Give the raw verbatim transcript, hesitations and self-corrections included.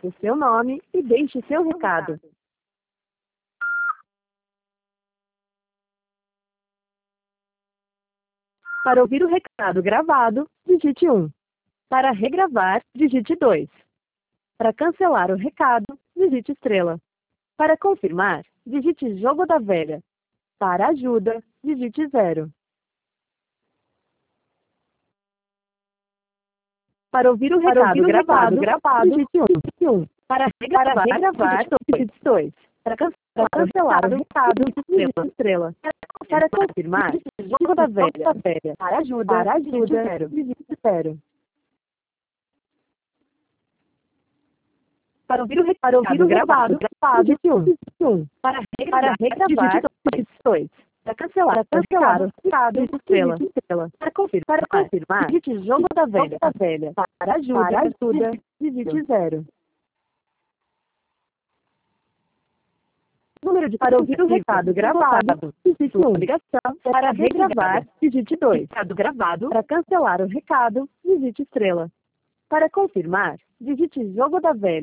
o seu nome e deixe seu recado. Para ouvir o recado gravado, digite um. Para regravar, digite dois. Para cancelar o recado, digite estrela. Para confirmar, digite jogo da velha. Para ajuda, digite zero. Para ouvir o Para recado, ouvir o gravado, recado gravado, digite um. Para regravar, Para regravar, digite dois. Para cancelar, Para cancelar o recado, digite estrela. Para confirmar, jogo da velha. Para ajuda, Para digite ajuda, zero. Digite zero. Para ouvir o recado, Para ouvir o gravado, recado gravado, digite um. Para regravar, Para regravar, digite dois. Para cancelar, Para cancelar o recado, digite estrela. digite estrela. Para confirmar, para confirmar, digite jogo da velha. Da velha. Para ajuda, Para ajuda, digite zero. Número de Para ouvir o recado gravado, digite um. Ligação. Para regravar, digite dois. recado gravado, Para cancelar o recado, digite estrela. Para confirmar, digite jogo da velha.